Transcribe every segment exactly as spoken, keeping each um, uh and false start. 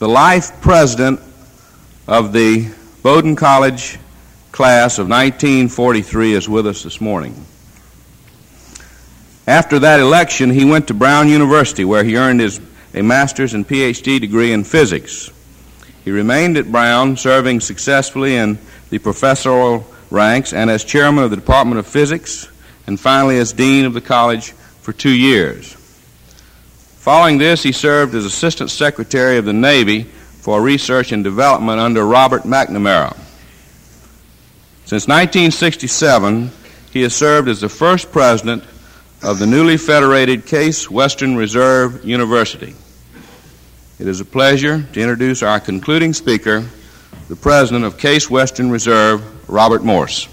the life president of the Bowdoin College class of nineteen forty-three is with us this morning. After that election, he went to Brown University, where he earned his a master's and P H D degree in physics. He remained at Brown, serving successfully in the professorial ranks and as chairman of the Department of Physics, and finally as dean of the college for two years. Following this, he served as assistant secretary of the Navy for research and development under Robert McNamara. Since nineteen sixty-seven, he has served as the first president of the newly federated Case Western Reserve University. It is a pleasure to introduce our concluding speaker, the president of Case Western Reserve, Robert Morse.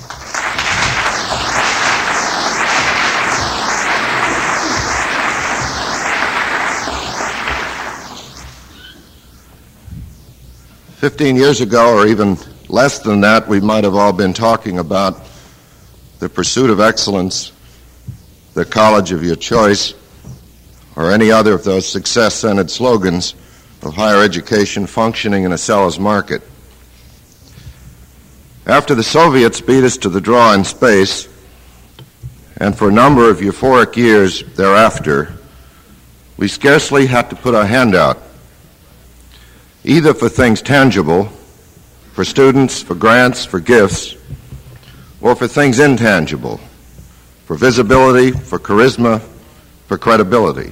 Fifteen years ago, or even less than that, we might have all been talking about the pursuit of excellence, the college of your choice, or any other of those success-centered slogans of higher education functioning in a seller's market. After the Soviets beat us to the draw in space, and for a number of euphoric years thereafter, we scarcely had to put our hand out, either for things tangible, for students, for grants, for gifts, or for things intangible, for visibility, for charisma, for credibility.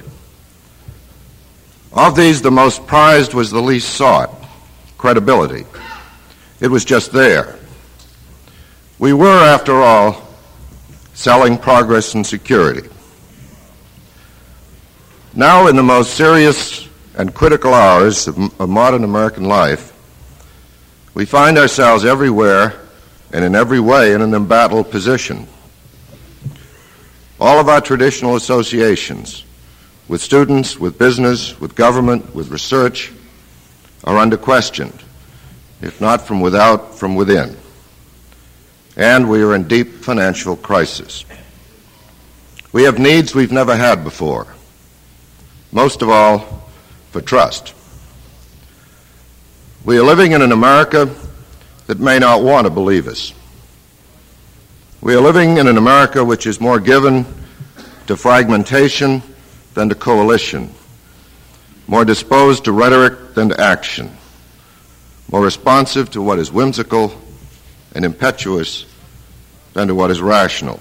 Of these, the most prized was the least sought, credibility. It was just there. We were, after all, selling progress and security. Now, in the most serious and critical hours of, of modern American life, we find ourselves everywhere and in every way in an embattled position. All of our traditional associations with students, with business, with government, with research are under question, if not from without, from within. And we are in deep financial crisis. We have needs we've never had before, most of all for trust. We are living in an America that may not want to believe us. We are living in an America which is more given to fragmentation than to coalition, more disposed to rhetoric than to action, more responsive to what is whimsical and impetuous than to what is rational.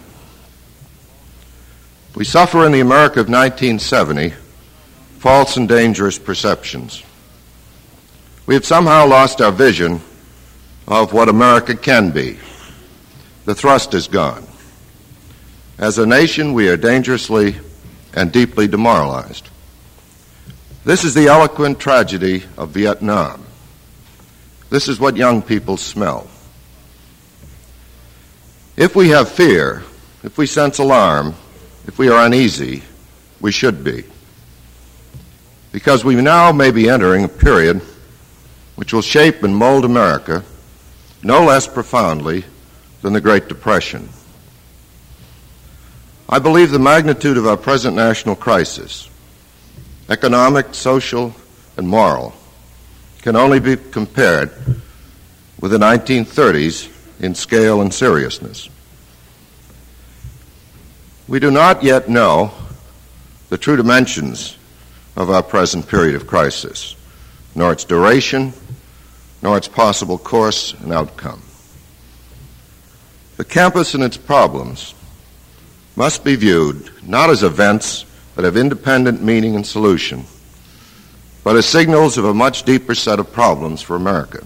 We suffer in the America of nineteen seventy false and dangerous perceptions. We have somehow lost our vision of what America can be. The thrust is gone. As a nation, we are dangerously and deeply demoralized. This is the eloquent tragedy of Vietnam. This is what young people smell. If we have fear, if we sense alarm, if we are uneasy, we should be. Because we now may be entering a period which will shape and mold America no less profoundly than the Great Depression. I believe the magnitude of our present national crisis, economic, social, and moral, can only be compared with the nineteen thirties in scale and seriousness. We do not yet know the true dimensions of our present period of crisis, nor its duration, nor its possible course and outcome. The campus and its problems must be viewed not as events that have independent meaning and solution, but as signals of a much deeper set of problems for America.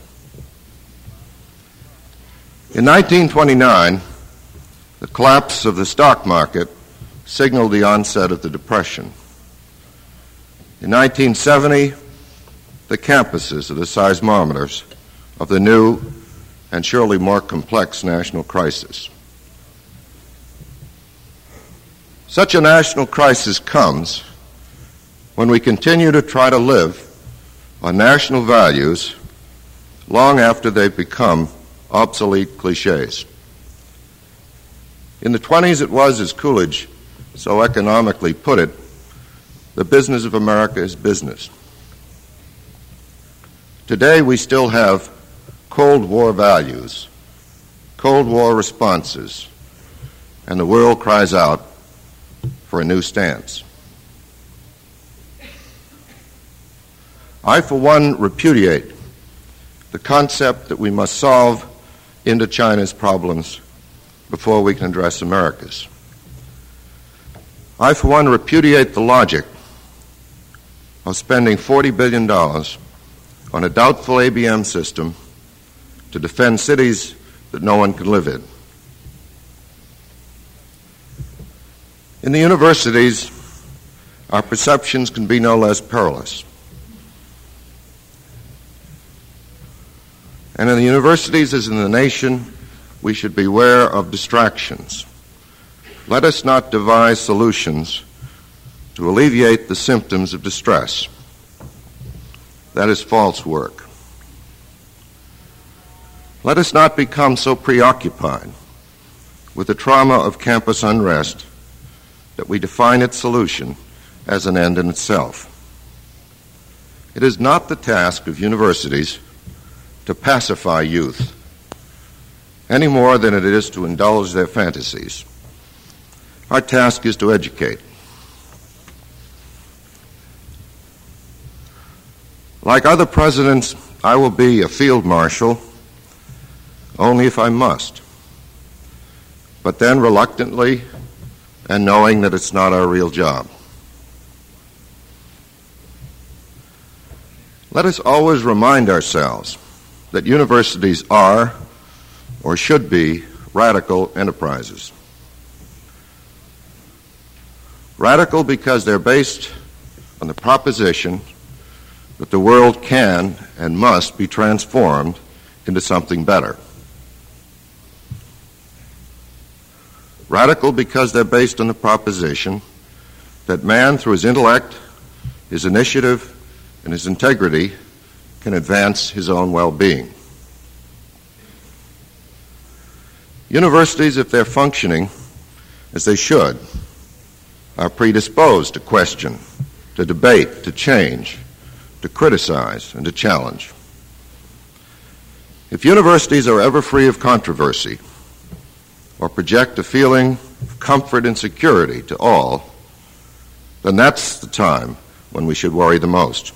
In nineteen twenty-nine, the collapse of the stock market signaled the onset of the Depression. In nineteen seventy, the campuses are the seismometers of the new and surely more complex national crisis. Such a national crisis comes when we continue to try to live on national values long after they've become obsolete cliches. In the twenties, it was, as Coolidge so economically put it, the business of America is business. Today we still have Cold War values, Cold War responses, and the world cries out for a new stance. I, for one, repudiate the concept that we must solve Indochina's problems before we can address America's. I, for one, repudiate the logic of spending forty billion dollars on a doubtful A B M system to defend cities that no one can live in. In the universities, our perceptions can be no less perilous. And in the universities, as in the nation, we should beware of distractions. Let us not devise solutions to alleviate the symptoms of distress. That is false work. Let us not become so preoccupied with the trauma of campus unrest that we define its solution as an end in itself. It is not the task of universities to pacify youth any more than it is to indulge their fantasies. Our task is to educate. Like other presidents, I will be a field marshal only if I must, but then reluctantly and knowing that it's not our real job. Let us always remind ourselves that universities are, or should be, radical enterprises. Radical because they're based on the proposition that the world can and must be transformed into something better. Radical because they're based on the proposition that man, through his intellect, his initiative, and his integrity, can advance his own well-being. Universities, if they're functioning as they should, are predisposed to question, to debate, to change, to criticize, and to challenge. If universities are ever free of controversy or project a feeling of comfort and security to all, then that's the time when we should worry the most.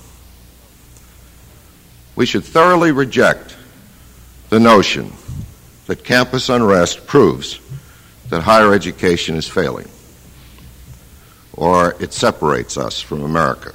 We should thoroughly reject the notion that campus unrest proves that higher education is failing or it separates us from America.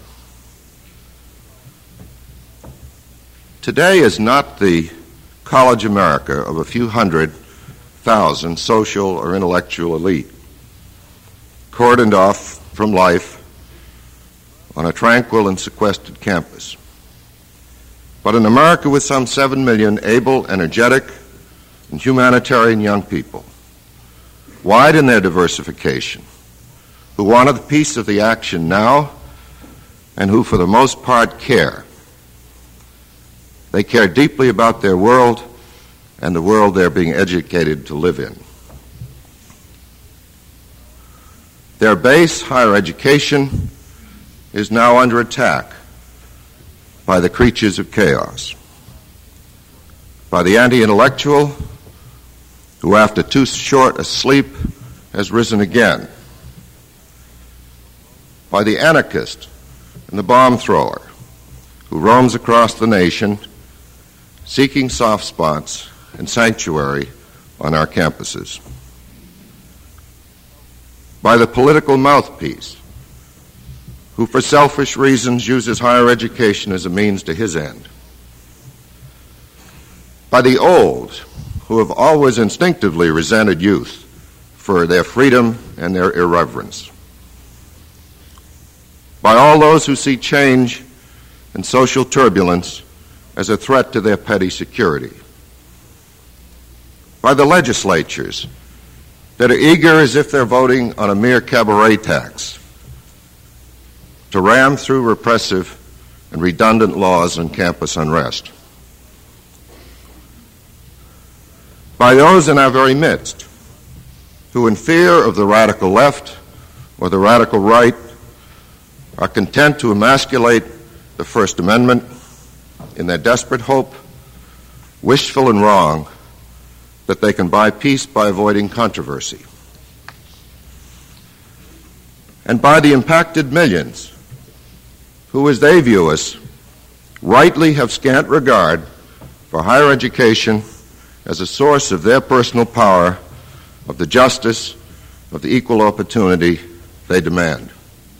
Today is not the college America of a few hundred thousand social or intellectual elite cordoned off from life on a tranquil and sequestered campus, but an America with some seven million able, energetic, and humanitarian young people, wide in their diversification, who want the peace of the action now and who, for the most part, care. They care deeply about their world and the world they're being educated to live in. Their base, higher education, is now under attack by the creatures of chaos, by the anti-intellectual who, after too short a sleep, has risen again, by the anarchist and the bomb thrower who roams across the nation seeking soft spots and sanctuary on our campuses, by the political mouthpiece who, for selfish reasons, uses higher education as a means to his end, by the old who have always instinctively resented youth for their freedom and their irreverence, by all those who see change and social turbulence as a threat to their petty security, by the legislatures that are eager, as if they're voting on a mere cabaret tax, to ram through repressive and redundant laws on campus unrest, by those in our very midst who, in fear of the radical left or the radical right, are content to emasculate the First Amendment in their desperate hope, wishful and wrong, that they can buy peace by avoiding controversy. And by the impacted millions, who, as they view us, rightly have scant regard for higher education as a source of their personal power, of the justice, of the equal opportunity they demand.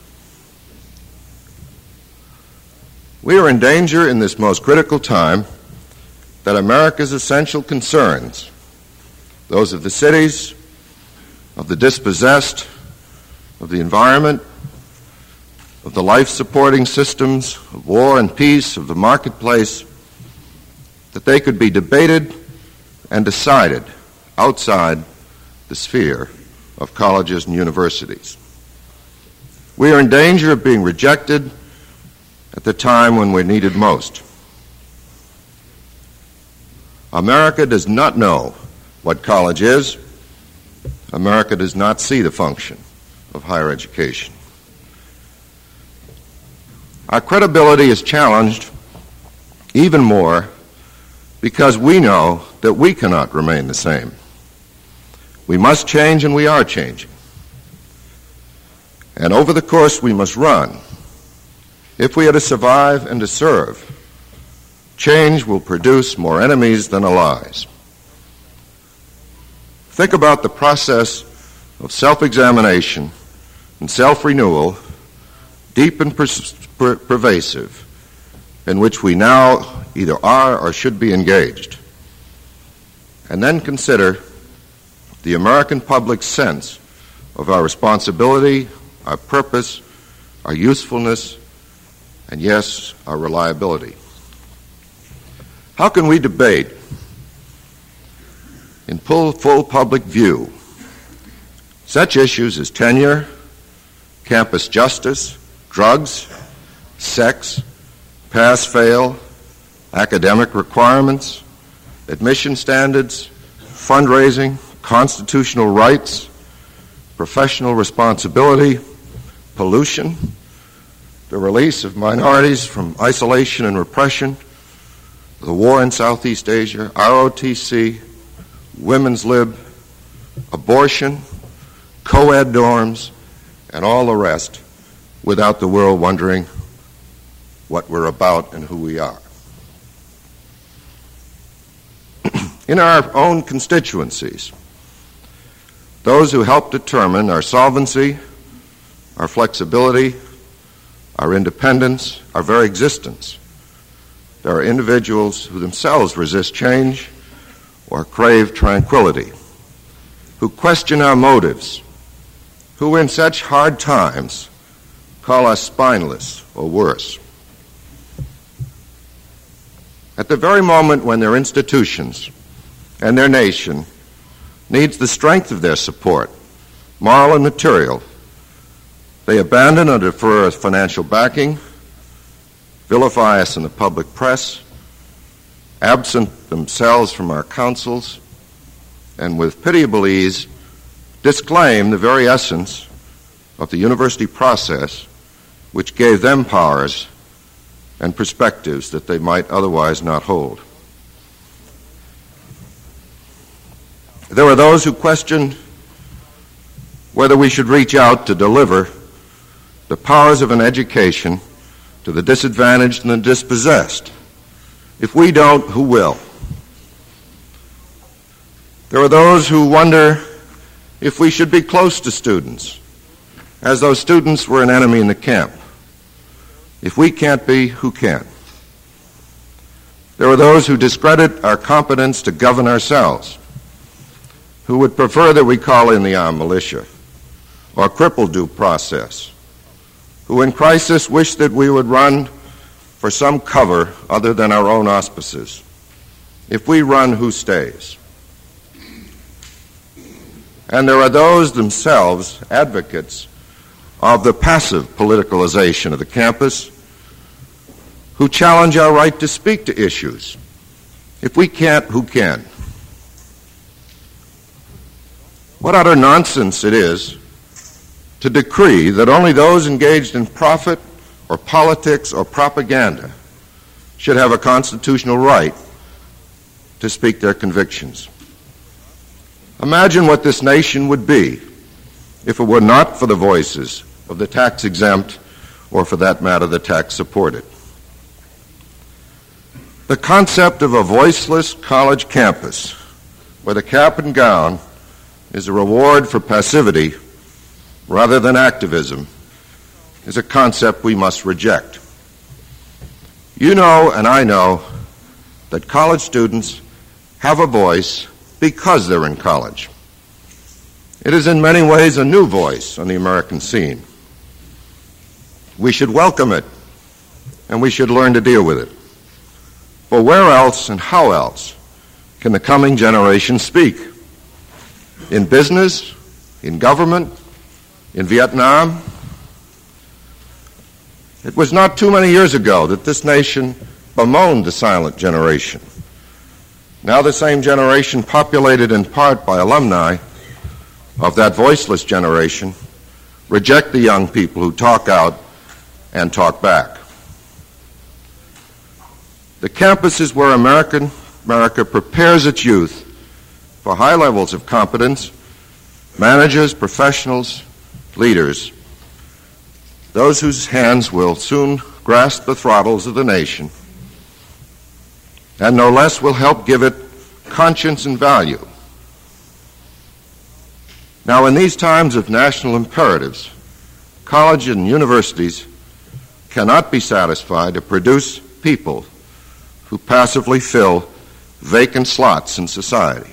We are in danger in this most critical time that America's essential concerns, those of the cities, of the dispossessed, of the environment, of the life-supporting systems, of war and peace, of the marketplace, that they could be debated and decided outside the sphere of colleges and universities. We are in danger of being rejected at the time when we're needed most. America does not know what college is. America does not see the function of higher education. Our credibility is challenged even more because we know that we cannot remain the same. We must change, and we are changing. And over the course we must run. If we are to survive and to serve, change will produce more enemies than allies. Think about the process of self-examination and self-renewal, deep and per- per- pervasive, in which we now either are or should be engaged. And then consider the American public's sense of our responsibility, our purpose, our usefulness, and yes, our reliability. How can we debate in full, full public view such issues as tenure, campus justice, drugs, sex, pass-fail, academic requirements, admission standards, fundraising, constitutional rights, professional responsibility, pollution, the release of minorities from isolation and repression, the war in Southeast Asia, R O T C, women's lib, abortion, co-ed dorms, and all the rest, without the world wondering what we're about and who we are. In our own constituencies, those who help determine our solvency, our flexibility, our independence, our very existence, there are individuals who themselves resist change or crave tranquility, who question our motives, who in such hard times call us spineless or worse. At the very moment when their institutions and their nation needs the strength of their support, moral and material, they abandon or defer financial backing, vilify us in the public press, absent themselves from our councils, and with pitiable ease disclaim the very essence of the university process which gave them powers and perspectives that they might otherwise not hold. There are those who question whether we should reach out to deliver the powers of an education to the disadvantaged and the dispossessed. If we don't, who will? There are those who wonder if we should be close to students, as though students were an enemy in the camp. If we can't be, who can? There are those who discredit our competence to govern ourselves, who would prefer that we call in the armed militia or cripple due process, who in crisis wish that we would run for some cover other than our own auspices. If we run, who stays? And there are those themselves advocates of the passive politicalization of the campus who challenge our right to speak to issues. If we can't, who can? What utter nonsense it is to decree that only those engaged in profit or politics or propaganda should have a constitutional right to speak their convictions. Imagine what this nation would be if it were not for the voices of the tax-exempt, or for that matter, the tax-supported. The concept of a voiceless college campus, where the cap and gown is a reward for passivity rather than activism, is a concept we must reject. You know, and I know, that college students have a voice because they're in college. It is in many ways a new voice on the American scene. We should welcome it, and we should learn to deal with it. For where else and how else can the coming generation speak? In business, in government, in Vietnam? It was not too many years ago that this nation bemoaned the silent generation. Now the same generation, populated in part by alumni of that voiceless generation, reject the young people who talk out and talk back. The campus is where American, America prepares its youth for high levels of competence, managers, professionals, leaders, those whose hands will soon grasp the throttles of the nation, and no less will help give it conscience and value. Now, in these times of national imperatives, colleges and universities cannot be satisfied to produce people who passively fill vacant slots in society.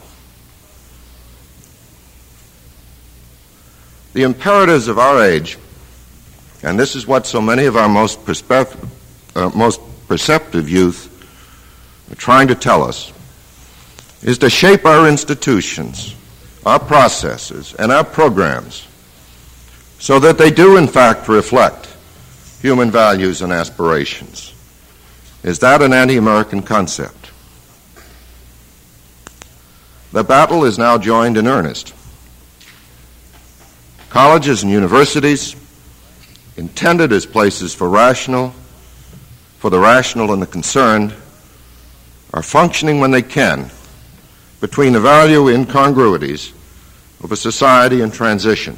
The imperatives of our age, and this is what so many of our most, perspe- uh, most perceptive youth are trying to tell us, is to shape our institutions, our processes, and our programs so that they do in fact reflect human values and aspirations. Is that an anti-American concept? The battle is now joined in earnest. Colleges and universities, intended as places for rational, for the rational and the concerned, are functioning when they can between the value incongruities of a society in transition.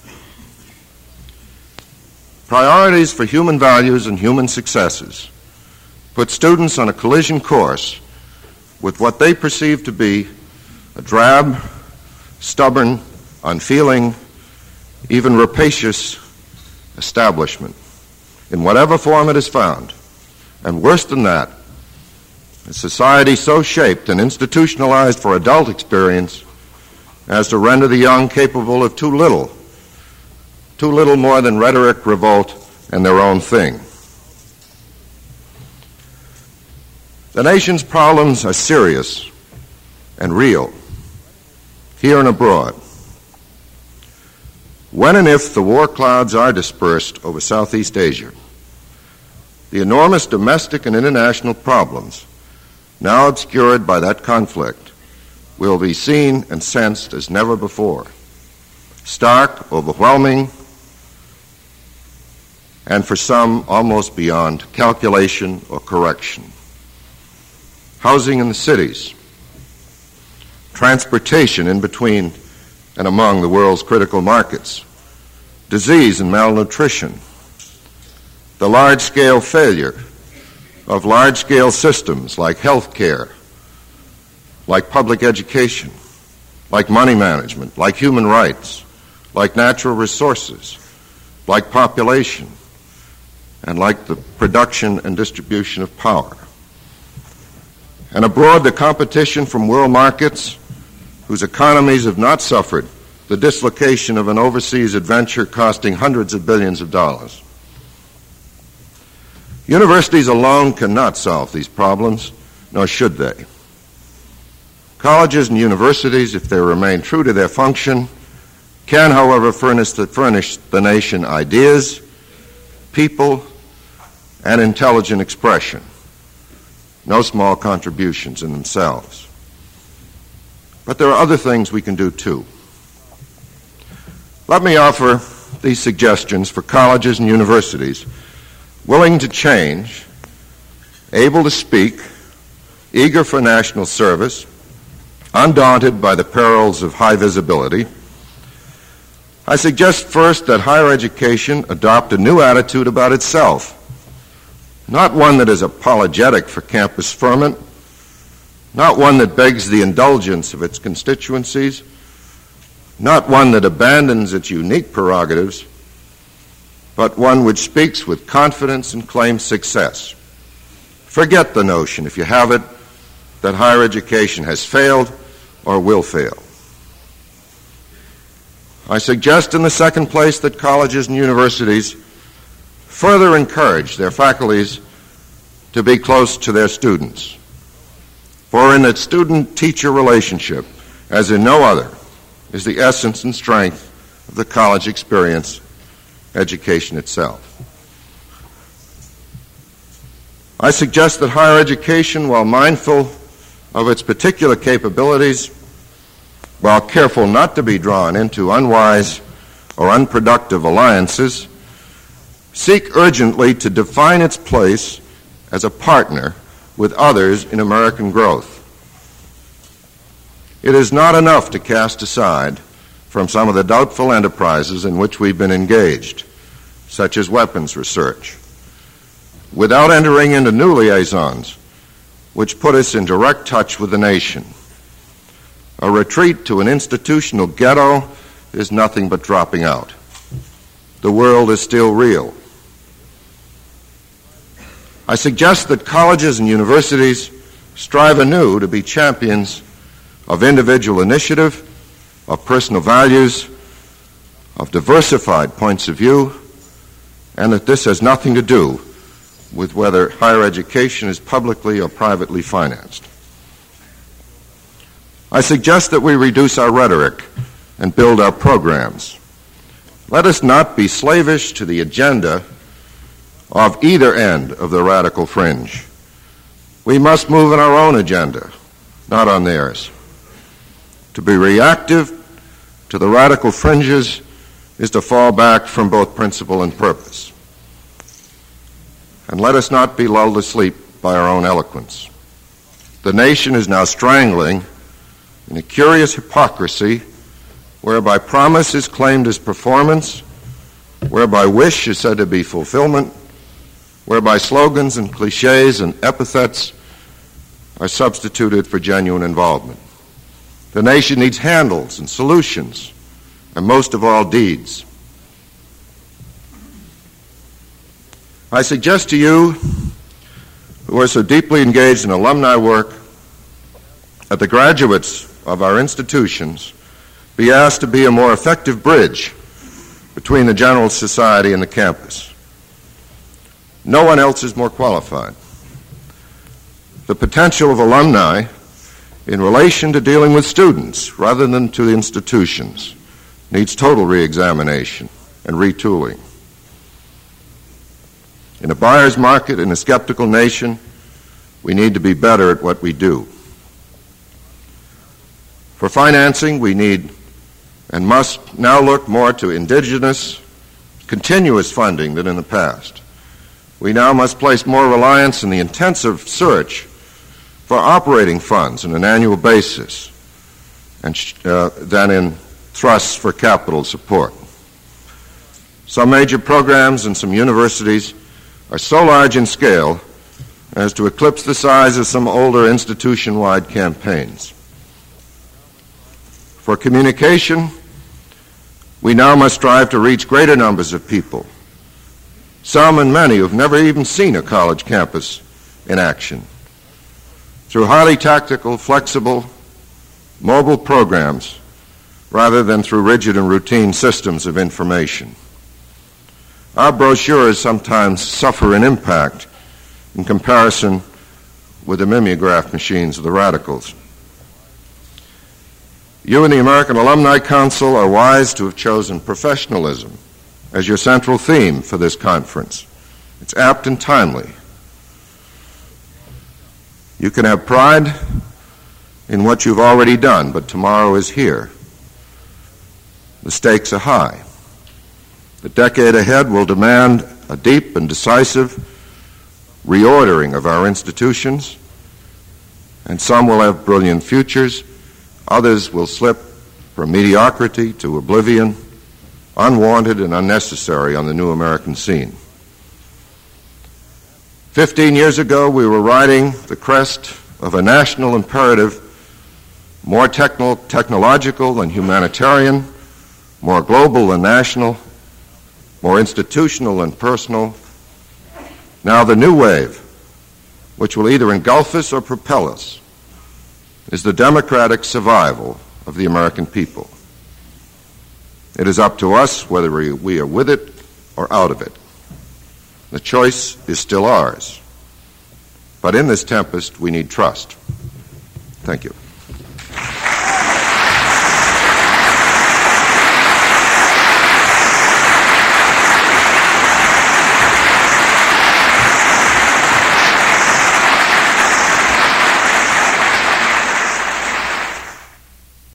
Priorities for human values and human successes put students on a collision course with what they perceive to be a drab, stubborn, unfeeling, even rapacious establishment, in whatever form it is found. And worse than that, a society so shaped and institutionalized for adult experience as to render the young capable of too little, too little more than rhetoric, revolt, and their own thing. The nation's problems are serious and real, here and abroad. When and if the war clouds are dispersed over Southeast Asia, the enormous domestic and international problems now obscured by that conflict will be seen and sensed as never before. Stark, overwhelming, and for some almost beyond calculation or correction. Housing in the cities, transportation in between and among the world's critical markets, disease and malnutrition, the large-scale failure of large-scale systems like health care, like public education, like money management, like human rights, like natural resources, like population, and like the production and distribution of power. And abroad, the competition from world markets whose economies have not suffered the dislocation of an overseas adventure costing hundreds of billions of dollars. Universities alone cannot solve these problems, nor should they. Colleges and universities, if they remain true to their function, can, however, furnish the, furnish the nation ideas, people, and intelligent expression. No small contributions in themselves. But there are other things we can do too. Let me offer these suggestions for colleges and universities willing to change able to speak, eager for national service, undaunted by the perils of high visibility, I suggest first that higher education adopt a new attitude about itself, not one that is apologetic for campus ferment, not one that begs the indulgence of its constituencies, not one that abandons its unique prerogatives, but one which speaks with confidence and claims success. Forget the notion, if you have it, that higher education has failed or will fail. I suggest in the second place that colleges and universities further encourage their faculties to be close to their students. For in the student-teacher relationship, as in no other, is the essence and strength of the college experience, education itself. I suggest that higher education, while mindful of its particular capabilities, while careful not to be drawn into unwise or unproductive alliances, seek urgently to define its place as a partner with others in American growth. It is not enough to cast aside from some of the doubtful enterprises in which we've been engaged, such as weapons research, without entering into new liaisons which put us in direct touch with the nation. A retreat to an institutional ghetto is nothing but dropping out. The world is still real. I suggest that colleges and universities strive anew to be champions of individual initiative, of personal values, of diversified points of view, and that this has nothing to do with whether higher education is publicly or privately financed. I suggest that we reduce our rhetoric and build our programs. Let us not be slavish to the agenda of either end of the radical fringe. We must move in our own agenda, not on theirs. To be reactive to the radical fringes is to fall back from both principle and purpose. And let us not be lulled asleep by our own eloquence. The nation is now strangling in a curious hypocrisy whereby promise is claimed as performance, whereby wish is said to be fulfillment, whereby slogans and cliches and epithets are substituted for genuine involvement. The nation needs handles and solutions, and most of all, deeds. I suggest to you, who are so deeply engaged in alumni work, that the graduates of our institutions be asked to be a more effective bridge between the general society and the campus. No one else is more qualified. The potential of alumni in relation to dealing with students rather than to the institutions needs total re-examination and retooling. In a buyer's market, in a skeptical nation, we need to be better at what we do. For financing, we need and must now look more to indigenous, continuous funding than in the past. We now must place more reliance on the intensive search for operating funds on an annual basis and uh, than in thrusts for capital support. Some major programs and some universities are so large in scale as to eclipse the size of some older institution-wide campaigns. For communication, we now must strive to reach greater numbers of people, some and many who have never even seen a college campus in action, through highly tactical, flexible, mobile programs rather than through rigid and routine systems of information. Our brochures sometimes suffer in impact in comparison with the mimeograph machines of the radicals. You and the American Alumni Council are wise to have chosen professionalism as your central theme for this conference. It's apt and timely. You can have pride in what you've already done, but tomorrow is here. The stakes are high. The decade ahead will demand a deep and decisive reordering of our institutions, and some will have brilliant futures, others will slip from mediocrity to oblivion, unwanted and unnecessary on the new American scene. Fifteen years ago, we were riding the crest of a national imperative, more techno- technological than humanitarian, more global than national, more institutional than personal. Now the new wave, which will either engulf us or propel us, is the democratic survival of the American people. It is up to us whether we are with it or out of it. The choice is still ours. But in this tempest, we need trust. Thank you.